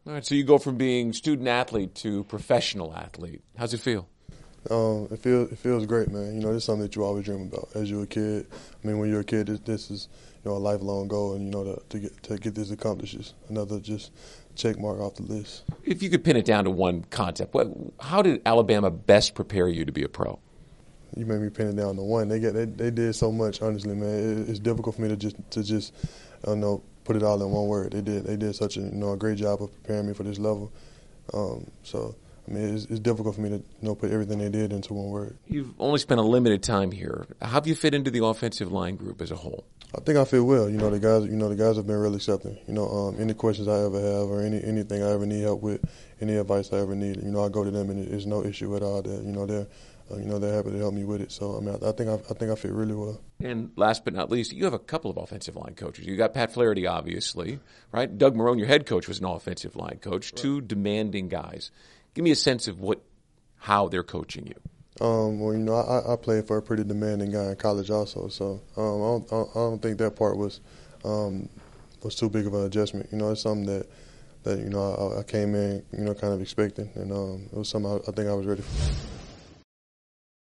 All right, so you go from being student athlete to professional athlete. How's it feel? It feels great, man. You know, this is something that you always dream about as you're a kid. I mean, when you're a kid, this is a lifelong goal, and to get this accomplished is another just check mark off the list. If you could pin it down to one concept, how did Alabama best prepare you to be a pro? You made me pin it down to one. They did so much, honestly, man. It's difficult for me to just put it all in one word. They did such a great job of preparing me for this level. So. I mean, it's difficult for me to put everything they did into one word. You've only spent a limited time here. How have you fit into the offensive line group as a whole? I think I fit well. The guys have been really accepting. Any questions I ever have or anything I ever need help with, any advice I ever need, I go to them and there's no issue at all. They're happy to help me with it. So I mean, I think I fit really well. And last but not least, you have a couple of offensive line coaches. You got Pat Flaherty, obviously, right? Doug Marrone, your head coach, was an offensive line coach. Right. Two demanding guys. Give me a sense of how they're coaching you. I played for a pretty demanding guy in college also, so I don't think that part was too big of an adjustment. It's something that I came in kind of expecting, and it was something I think I was ready for.